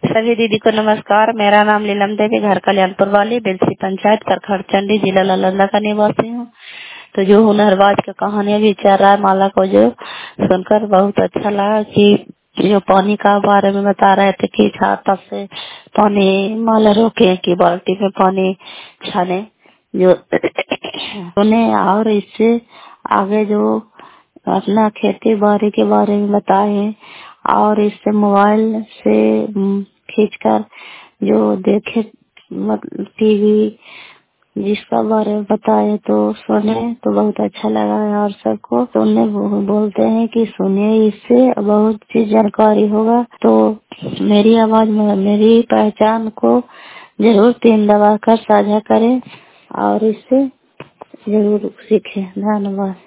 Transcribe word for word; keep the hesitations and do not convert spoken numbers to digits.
सभी दीदी को नमस्कार। मेरा नाम नीलम देवी, घर कल्याणपुर वाली, बेलसी पंचायत, करखड़ चंडी, जिला नालंदा का निवासी हूँ। तो जो हुनरबाज का कहानी अभी चल रहा है माला को, जो सुनकर बहुत अच्छा लगा कि जो पानी का बारे में बता रहे थे कि छाता से पानी माला रोके कि बाल्टी में पानी छाने, जो उन्हें और इससे आगे जो अपना खेती बाड़ी के बारे में बताए और इससे मोबाइल से खींचकर जो देखे टीवी जिसका बारे में बताए तो सुने तो बहुत अच्छा लगा है। और सबको सुनने बोलते हैं कि सुनिए, इससे बहुत चीज जानकारी होगा। तो मेरी आवाज में मेरी पहचान को जरूर तीन दबा कर साझा करें और इससे जरूर सीखें। धन्यवाद।